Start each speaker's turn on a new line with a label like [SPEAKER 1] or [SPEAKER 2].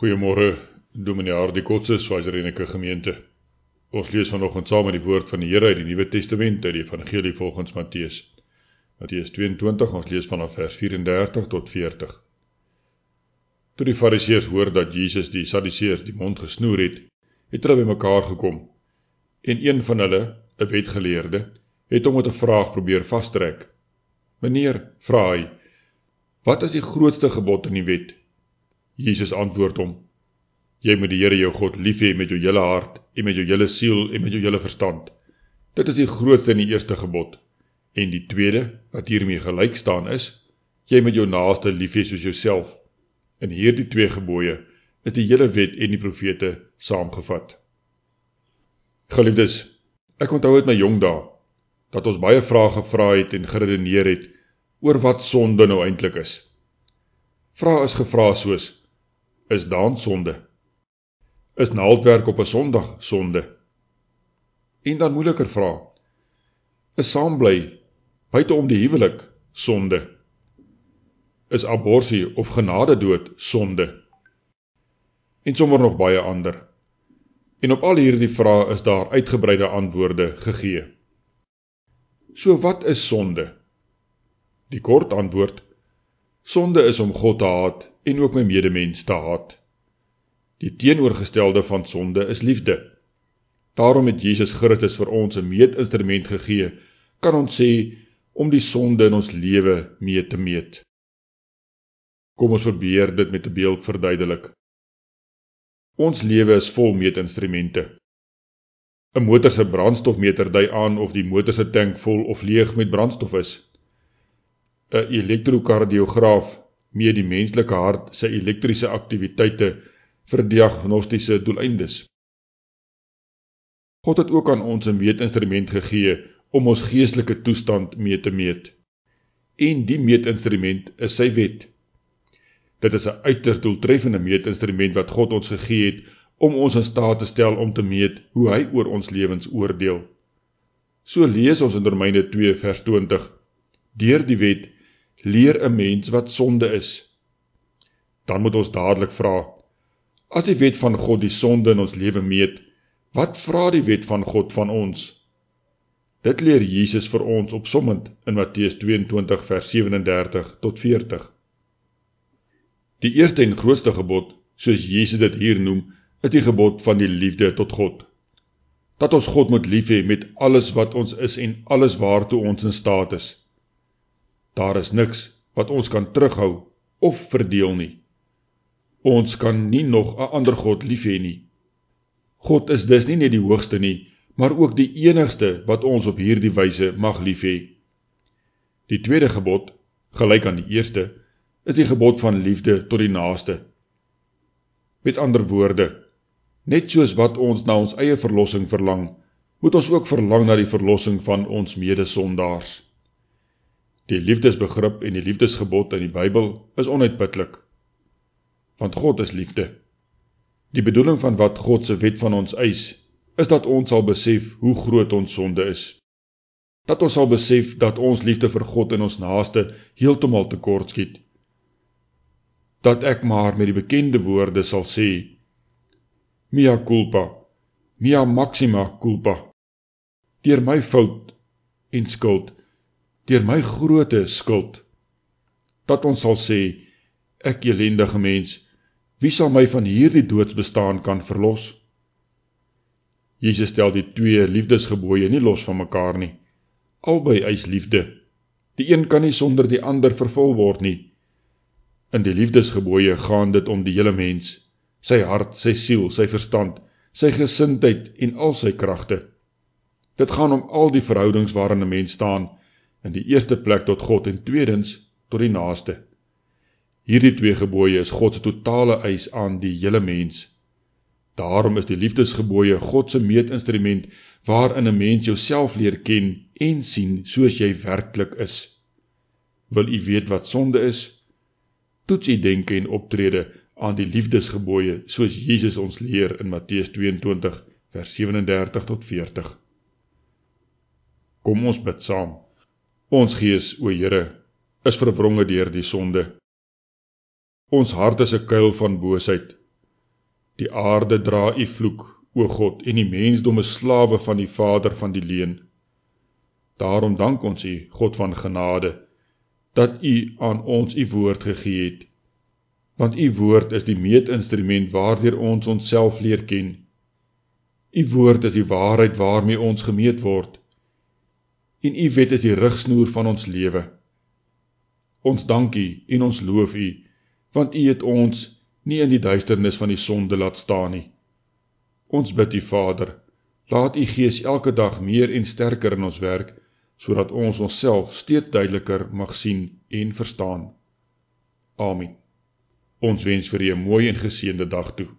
[SPEAKER 1] Goeiemôre, Dominee Hardy Kotse, Swaziland gemeente. Ons lees vanoggend saam met die woord van die Here uit die Nuwe Testament, uit die Evangelie volgens Matteus. Matteus 22, ons lees vanaf vers 34 tot 40. Toe die Fariseërs hoor dat Jesus die Sadduseërs die mond gesnoer het hulle by mekaar gekom, en een van hulle, 'n wetgeleerde, het hom met 'n vraag probeer vastrek. Meneer, vra hy, wat is die grootste gebod in die wet? Jesus antwoord hom, jy moet die Here jou God lief hê met jou hele hart, en met jou hele siel, en met jou hele verstand. Dit is die grootste en die eerste gebod. En die tweede, wat hiermee gelyk staan is, jy moet jou naaste lief hê soos jouself. In hierdie twee gebooie is die hele wet en die profete saamgevat. Geliefdes, ek onthou uit my jong dae, dat ons baie vrae gevra het en geredeneer het oor wat sonde nou eintlik is. Vrae is gevra soos, is dans sonde? Is naaldwerk op 'n Sondag sonde? En dan moeiliker vrae, is saambly buite om die huwelik sonde? Is aborsie of genadedood sonde? En sommer nog baie ander. En op al hierdie vrae is daar uitgebreide antwoorde gegee. So wat is sonde? Die kort antwoord, sonde is om God te haat en ook my medemens te haat. Die teenoorgestelde van sonde is liefde. Daarom het Jesus Christus vir ons 'n meetinstrument gegee, kan ons sê, om die sonde in ons lewe mee te meet. Kom ons probeer dit met 'n beeld verduidelik. Ons lewe is vol meetinstrumente. 'n Motor se brandstofmeter dui aan of die motor se tank vol of leeg met brandstof is. 'n Elektrokardiograaf meet die menslike hart sy elektriese aktiwiteite vir diagnostiese doeleindes. God het ook aan ons 'n meetinstrument gegee om ons geestelike toestand mee te meet. En die meetinstrument is sy wet. Dit is 'n uiters doeltreffende meetinstrument wat God ons gegee het om ons in staat te stel om te meet hoe hy oor ons lewens oordeel. So lees ons in Romeine 2 vers 20. Deur die wet leer 'n mens wat sonde is. Dan moet ons dadelik vra, as die wet van God die sonde in ons lewe meet, wat vra die wet van God van ons? Dit leer Jesus vir ons opsommend in Matteus 22 vers 37 tot 40. Die eerste en grootste gebod, soos Jesus dit hier noem, is die gebod van die liefde tot God. Dat ons God moet lief hê met alles wat ons is en alles waartoe ons in staat is. Daar is niks wat ons kan terughou of verdeel nie. Ons kan nie nog 'n ander God lief hê nie. God is dus nie net die hoogste nie, maar ook die enigste wat ons op hierdie wyse mag lief hê. Die tweede gebod, gelyk aan die eerste, is die gebod van liefde tot die naaste. Met ander woorde, net soos wat ons na ons eie verlossing verlang, moet ons ook verlang na die verlossing van ons medesondaars. Die liefdesbegrip en die liefdesgebod in die Bybel is onuitputlik, want God is liefde. Die bedoeling van wat God se wet van ons eis, is dat ons sal besef hoe groot ons sonde is. Dat ons sal besef dat ons liefde vir God en ons naaste heeltemal tekort skiet. Dat ek maar met die bekende woorde sal sê, mea culpa, mea maxima culpa, deur my fout en skuld, deur my groote skuld. Dat ons sal sê, ek elendige mens, wie sal my van hierdie doodsbestaan kan verlos? Jesus stel die twee liefdesgebooie nie los van mekaar nie. Albei eis liefde. Die een kan nie sonder die ander vervul word nie. In die liefdesgebooie gaan dit om die hele mens, sy hart, sy siel, sy verstand, sy gesindheid en al sy kragte. Dit gaan om al die verhoudings waarin 'n mens staan, in die eerste plek tot God en tweedens tot die naaste. Hierdie twee gebooie is God se totale eis aan die hele mens. Daarom is die liefdesgebooie God se meetinstrument waarin 'n mens jouself leer ken en sien soos jy werklik is. Wil u weet wat sonde is? Toets u denke en optrede aan die liefdesgebooie soos Jesus ons leer in Matteus 22 vers 37 tot 40. Kom ons bid saam. Ons gees, o Here, is verwronge deur die sonde. Ons hart is 'n kuil van boosheid. Die aarde dra u vloek, o God, en die mensdom is slawe van die vader van die leuen. Daarom dank ons u, God van genade, dat u aan ons u woord gegee het, want u woord is die meetinstrument waardeur ons onsself leer ken. U woord is die waarheid waarmee ons gemeet word, en u wet is die rigsnoer van ons lewe. Ons dank u en ons loof u, want u het ons nie in die duisternis van die sonde laat staan nie. Ons bid u Vader, laat u Gees elke dag meer en sterker in ons werk, sodat ons onsself steeds duideliker mag sien en verstaan. Amen. Ons wens vir u 'n mooi en geseënde dag toe.